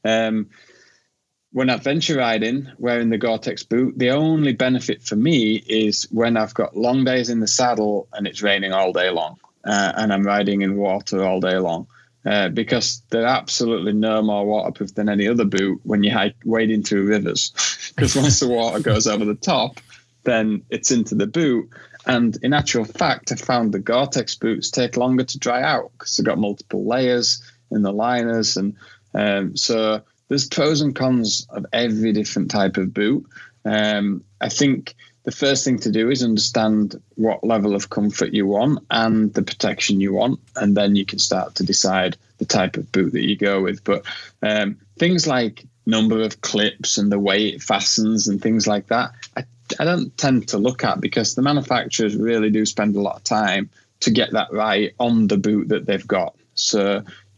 When adventure riding, wearing the Gore-Tex boot, the only benefit for me is when I've got long days in the saddle and it's raining all day long, and I'm riding in water all day long. Because they're absolutely no more waterproof than any other boot when you wading through rivers. Because once the water goes over the top, then it's into the boot. And in actual fact, I found the Gore-Tex boots take longer to dry out because they've got multiple layers in the liners. And so there's pros and cons of every different type of boot. I think the first thing to do is understand what level of comfort you want and the protection you want, and then you can start to decide the type of boot that you go with. But things like number of clips and the way it fastens and things like that, I don't tend to look at, because the manufacturers really do spend a lot of time to get that right on the boot that they've got. So,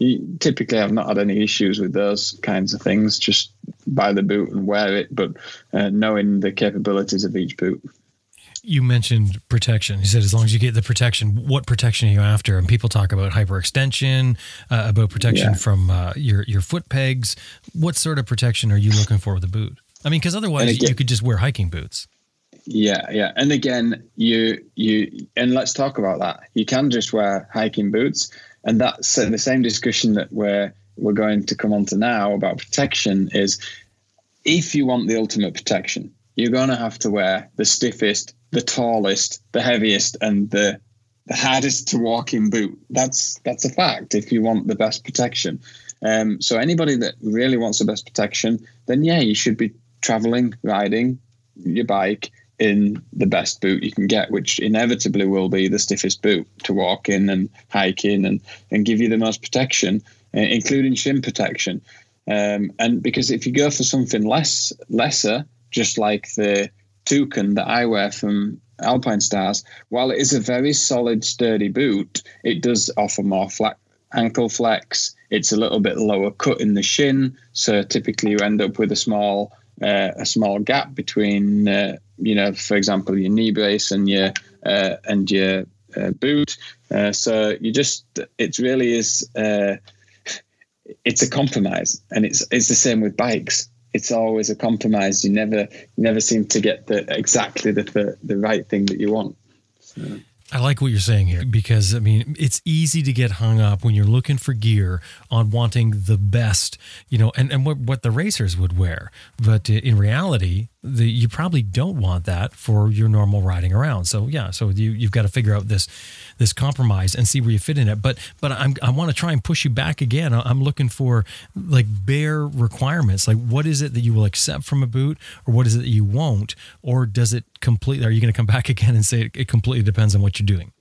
typically I've not had any issues with those kinds of things. Just buy the boot and wear it, but knowing the capabilities of each boot. You mentioned protection. You said as long as you get the protection, what protection are you after? And people talk about hyperextension, about protection from your foot pegs. What sort of protection are you looking for with a boot? I mean, because otherwise you could just wear hiking boots. Yeah. And again, and let's talk about that. You can just wear hiking boots, and that's the same discussion that we're going to come on to now about protection is if you want the ultimate protection, you're going to have to wear the stiffest, the tallest, the heaviest, and the hardest to walk in boot. That's a fact if you want the best protection. So anybody that really wants the best protection, then you should be traveling, riding your bike in the best boot you can get, which inevitably will be the stiffest boot to walk in and hike in and give you the most protection, including shin protection. And because if you go for something lesser, just like the Toucan that I wear from Alpinestars, while it is a very solid, sturdy boot, it does offer more ankle flex. It's a little bit lower cut in the shin, so typically you end up with a small gap between, for example, your knee brace and your boot. So it really is. It's a compromise, and it's the same with bikes. It's always a compromise. You never seem to get exactly the right thing that you want. So. I like what you're saying here because, I mean, it's easy to get hung up when you're looking for gear on wanting the best, and what the racers would wear. But in reality, you probably don't want that for your normal riding around. So, you've got to figure out this compromise and see where you fit in it. But I want to try and push you back again. I'm looking for like bare requirements. Like, what is it that you will accept from a boot, or what is it that you won't? Or does it completely, are you going to come back again and say it completely depends on what you're doing?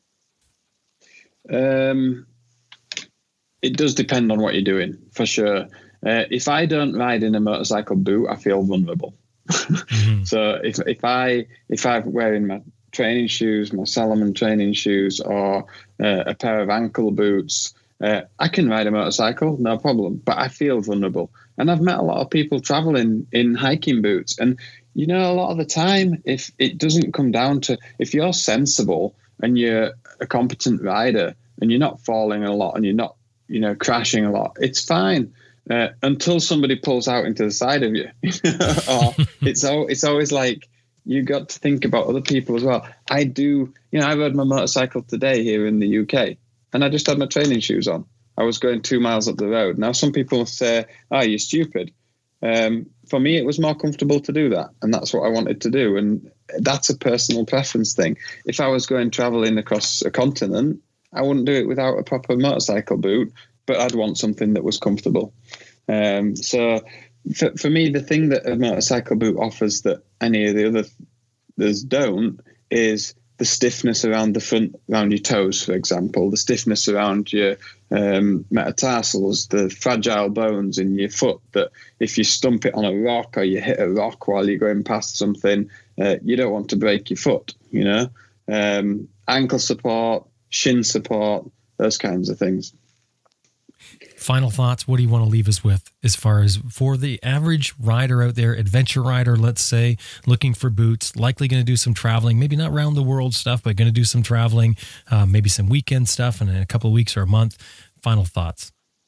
It does depend on what you're doing, for sure. If I don't ride in a motorcycle boot, I feel vulnerable. Mm-hmm. So if I'm wearing my training shoes, my Salomon training shoes, or a pair of ankle boots, I can ride a motorcycle, no problem, but I feel vulnerable. And I've met a lot of people traveling in hiking boots, and a lot of the time, if it doesn't come down to, if you're sensible and you're a competent rider and you're not falling a lot and you're not, crashing a lot, it's fine. Until somebody pulls out into the side of you, or it's always like you got to think about other people as well. I do, I rode my motorcycle today here in the UK, and I just had my training shoes on. I was going 2 miles up the road. Now some people say, "Oh, you're stupid." For me, it was more comfortable to do that, and that's what I wanted to do. And that's a personal preference thing. If I was going traveling across a continent, I wouldn't do it without a proper motorcycle boot, but I'd want something that was comfortable. So for me, the thing that a motorcycle boot offers that any of the others don't is the stiffness around the front, around your toes, for example, the stiffness around your metatarsals, the fragile bones in your foot that if you stump it on a rock or you hit a rock while you're going past something, you don't want to break your foot, ankle support, shin support, those kinds of things. Final thoughts. What do you want to leave us with as far as for the average rider out there, adventure rider, let's say, looking for boots, likely going to do some traveling, maybe not round the world stuff, but going to do some traveling, maybe some weekend stuff in a couple of weeks or a month. Final thoughts.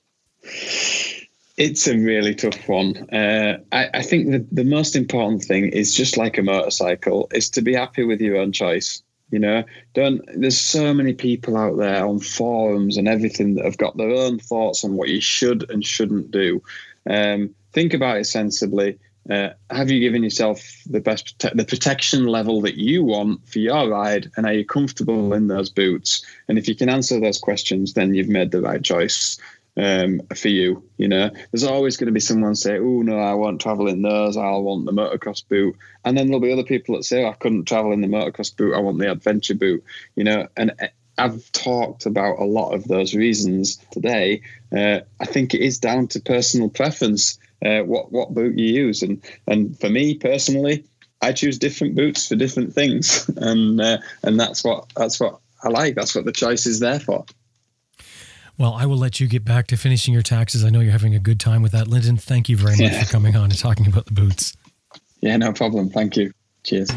It's a really tough one. I think the most important thing is, just like a motorcycle, is to be happy with your own choice. There's so many people out there on forums and everything that have got their own thoughts on what you should and shouldn't do. Think about it sensibly. Have you given yourself the best the protection level that you want for your ride, and are you comfortable in those boots? And if you can answer those questions, then you've made the right choice for you. There's always going to be someone say, "Oh no, I won't travel in those. I'll want the motocross boot." And then there'll be other people that say, "I couldn't travel in the motocross boot. I want the adventure boot." And I've talked about a lot of those reasons today. I think it is down to personal preference, what boot you use. And for me personally, I choose different boots for different things. And that's what I like. That's what the choice is there for. Well, I will let you get back to finishing your taxes. I know you're having a good time with that. Lyndon, thank you very much for coming on and talking about the boots. Yeah, no problem. Thank you. Cheers.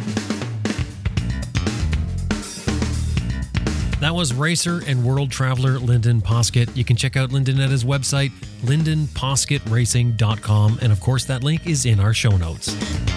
That was racer and world traveler Lyndon Poskitt. You can check out Lyndon at his website, lyndonposkittracing.com. And of course, that link is in our show notes.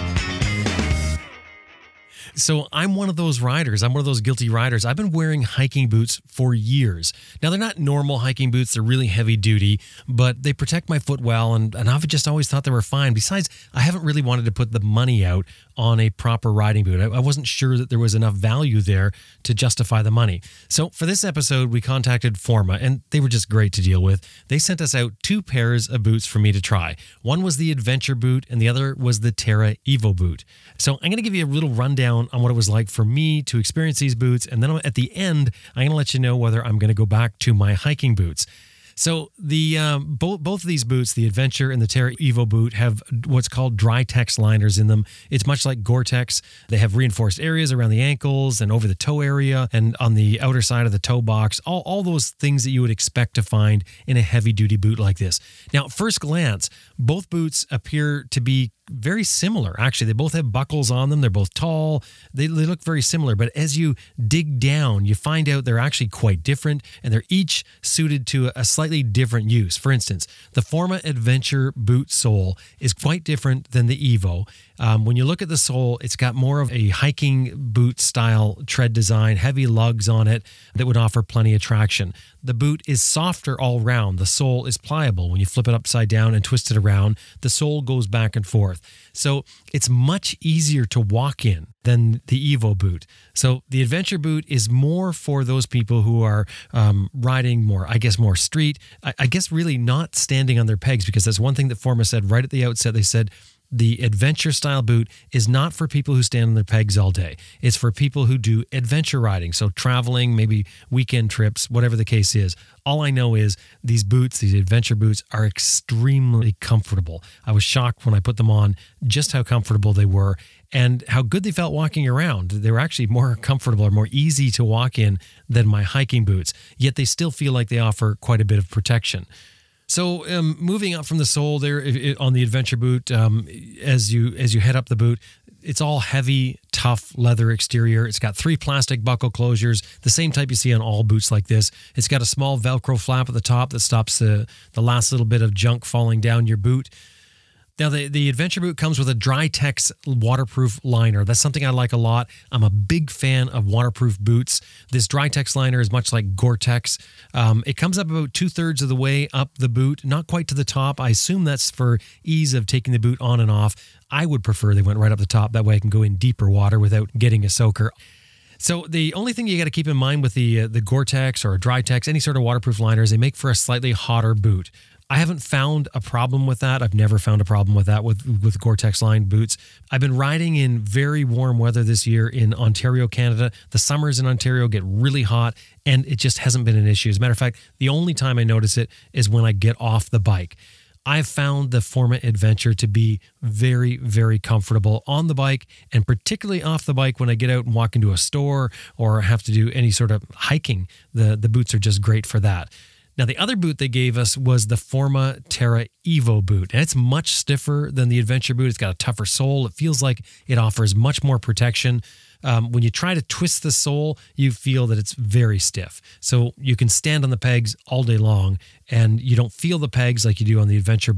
So I'm one of those riders. I'm one of those guilty riders. I've been wearing hiking boots for years. Now, they're not normal hiking boots. They're really heavy duty, but they protect my foot well, and I've just always thought they were fine. Besides, I haven't really wanted to put the money out on a proper riding boot. I wasn't sure that there was enough value there to justify the money. So for this episode, we contacted Forma, and they were just great to deal with. They sent us out 2 pairs of boots for me to try. One was the Adventure boot, and the other was the Terra Evo boot. So I'm going to give you a little rundown on what it was like for me to experience these boots, and then at the end, I'm going to let you know whether I'm going to go back to my hiking boots. So the both of these boots, the Adventure and the Terra Evo boot, have what's called Dry-Tex liners in them. It's much like Gore-Tex. They have reinforced areas around the ankles and over the toe area and on the outer side of the toe box, all those things that you would expect to find in a heavy-duty boot like this. Now, at first glance, both boots appear to be very similar. Actually, they both have buckles on them. They're both tall. They look very similar. But as you dig down, you find out they're actually quite different, and they're each suited to a slightly different use. For instance, the Forma Adventure boot sole is quite different than the Evo. When you look at the sole, it's got more of a hiking boot style tread design, heavy lugs on it that would offer plenty of traction. The boot is softer all round. The sole is pliable. When you flip it upside down and twist it around, the sole goes back and forth. So it's much easier to walk in than the Evo boot. So the Adventure boot is more for those people who are riding more street. I guess really not standing on their pegs, because that's one thing that Forma said right at the outset. They said, the Adventure style boot is not for people who stand on their pegs all day. It's for people who do adventure riding. So traveling, maybe weekend trips, whatever the case is. All I know is these boots, these Adventure boots, are extremely comfortable. I was shocked when I put them on just how comfortable they were and how good they felt walking around. They were actually more comfortable or more easy to walk in than my hiking boots, yet they still feel like they offer quite a bit of protection. So moving up from the sole there on the Adventure boot, as you head up the boot, it's all heavy, tough leather exterior. It's got 3 plastic buckle closures, the same type you see on all boots like this. It's got a small Velcro flap at the top that stops the last little bit of junk falling down your boot. Now, the Adventure boot comes with a Dry-Tex waterproof liner. That's something I like a lot. I'm a big fan of waterproof boots. This Dry-Tex liner is much like Gore-Tex. It comes up about 2/3 of the way up the boot, not quite to the top. I assume that's for ease of taking the boot on and off. I would prefer they went right up the top. That way I can go in deeper water without getting a soaker. So the only thing you got to keep in mind with the Gore-Tex or Dry-Tex, any sort of waterproof liner, is they make for a slightly hotter boot. I haven't found a problem with that. I've never found a problem with that with Gore-Tex lined boots. I've been riding in very warm weather this year in Ontario, Canada. The summers in Ontario get really hot, and it just hasn't been an issue. As a matter of fact, the only time I notice it is when I get off the bike. I've found the Forma Adventure to be very, very comfortable on the bike, and particularly off the bike when I get out and walk into a store or have to do any sort of hiking. The boots are just great for that. Now, the other boot they gave us was the Forma Terra Evo boot, and it's much stiffer than the Adventure boot. It's got a tougher sole. It feels like it offers much more protection. When you try to twist the sole, you feel that it's very stiff. So you can stand on the pegs all day long, and you don't feel the pegs like you do on the Adventure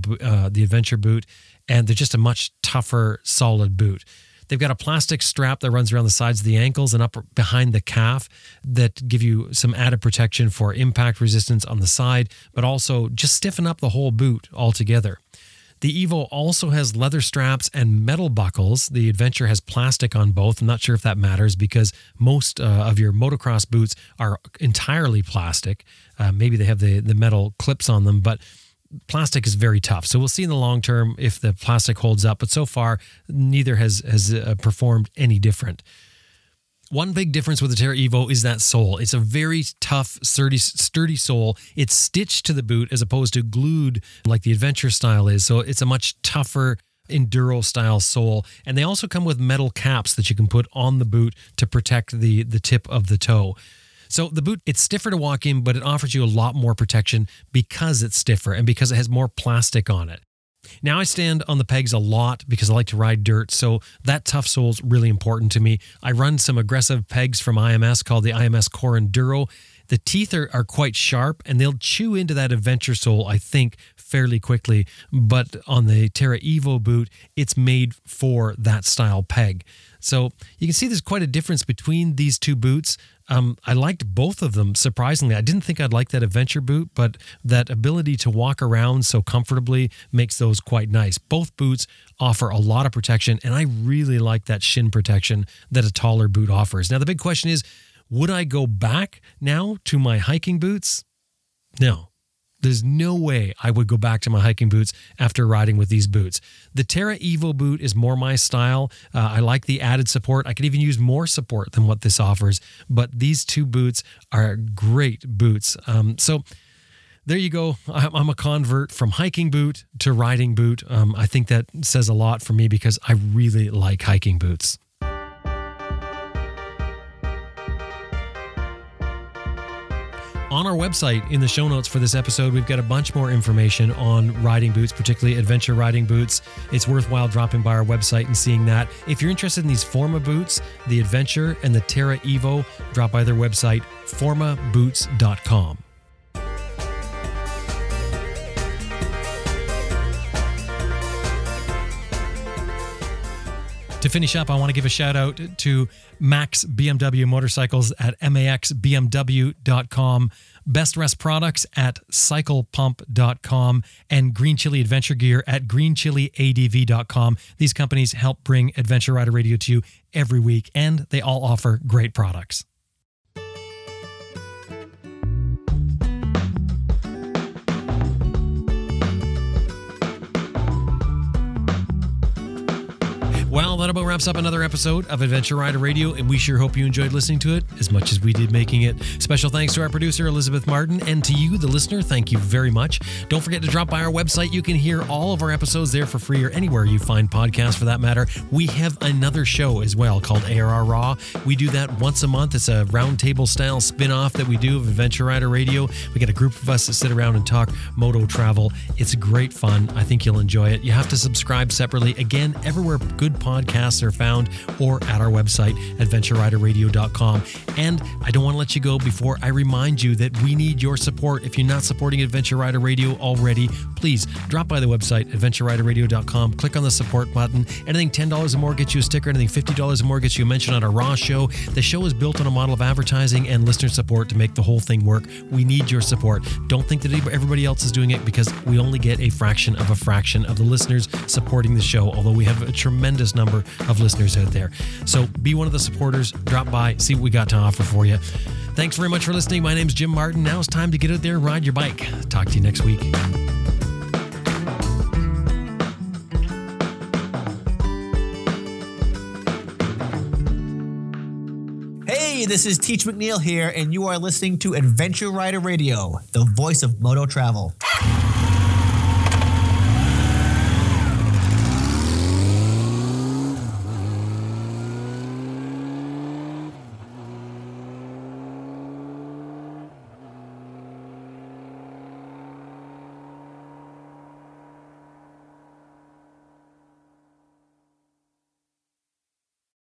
boot, and they're just a much tougher, solid boot. They've got a plastic strap that runs around the sides of the ankles and up behind the calf that give you some added protection for impact resistance on the side, but also just stiffen up the whole boot altogether. The Evo also has leather straps and metal buckles. The Adventure has plastic on both. I'm not sure if that matters because most of your motocross boots are entirely plastic. Maybe they have the metal clips on them, but plastic is very tough. So we'll see in the long term if the plastic holds up. But so far, neither has performed any different. One big difference with the Terra Evo is that sole. It's a very tough, sturdy sole. It's stitched to the boot as opposed to glued like the Adventure style is. So it's a much tougher enduro style sole. And they also come with metal caps that you can put on the boot to protect the tip of the toe. So the boot, it's stiffer to walk in, but it offers you a lot more protection because it's stiffer and because it has more plastic on it. Now I stand on the pegs a lot because I like to ride dirt, so that tough sole is really important to me. I run some aggressive pegs from IMS called the IMS Core Enduro. The teeth are quite sharp, and they'll chew into that adventure sole, I think, fairly quickly. But on the Terra Evo boot, it's made for that style peg. So you can see there's quite a difference between these two boots. I liked both of them, surprisingly. I didn't think I'd like that adventure boot, but that ability to walk around so comfortably makes those quite nice. Both boots offer a lot of protection, and I really like that shin protection that a taller boot offers. Now, the big question is, would I go back now to my hiking boots? No. There's no way I would go back to my hiking boots after riding with these boots. The Terra Evo boot is more my style. I like the added support. I could even use more support than what this offers, but these two boots are great boots. So there you go. I'm a convert from hiking boot to riding boot. I think that says a lot for me because I really like hiking boots. On our website, in the show notes for this episode, we've got a bunch more information on riding boots, particularly adventure riding boots. It's worthwhile dropping by our website and seeing that. If you're interested in these Forma boots, the Adventure and the Terra Evo, drop by their website, formaboots.com. To finish up, I want to give a shout out to Max BMW Motorcycles at maxbmw.com, Best Rest Products at cyclepump.com, and Green Chili Adventure Gear at greenchiliadv.com. These companies help bring Adventure Rider Radio to you every week, and they all offer great products. Well, that about wraps up another episode of Adventure Rider Radio, and we sure hope you enjoyed listening to it as much as we did making it. Special thanks to our producer, Elizabeth Martin, and to you, the listener, thank you very much. Don't forget to drop by our website. You can hear all of our episodes there for free, or anywhere you find podcasts for that matter. We have another show as well called ARR Raw. We do that once a month. It's a roundtable style spin-off that we do of Adventure Rider Radio. We get a group of us to sit around and talk moto travel. It's great fun. I think you'll enjoy it. You have to subscribe separately. Again, everywhere good podcasts are found, or at our website, adventureriderradio.com. And I don't want to let you go before I remind you that we need your support. If you're not supporting Adventure Rider Radio already, please drop by the website, adventureriderradio.com, click on the support button. Anything $10 or more gets you a sticker. Anything $50 or more gets you a mention on our Raw show. The show is built on a model of advertising and listener support to make the whole thing work. We need your support. Don't think that everybody else is doing it, because we only get a fraction of the listeners supporting the show, although we have a tremendous number of listeners out there. So be one of the supporters, drop by, see what we got to offer for you. Thanks very much for listening. My name's Jim Martin. Now it's time to get out there and ride your bike. Talk to you next week. Hey, this is Teach McNeil here, and you are listening to Adventure Rider Radio, the voice of moto travel.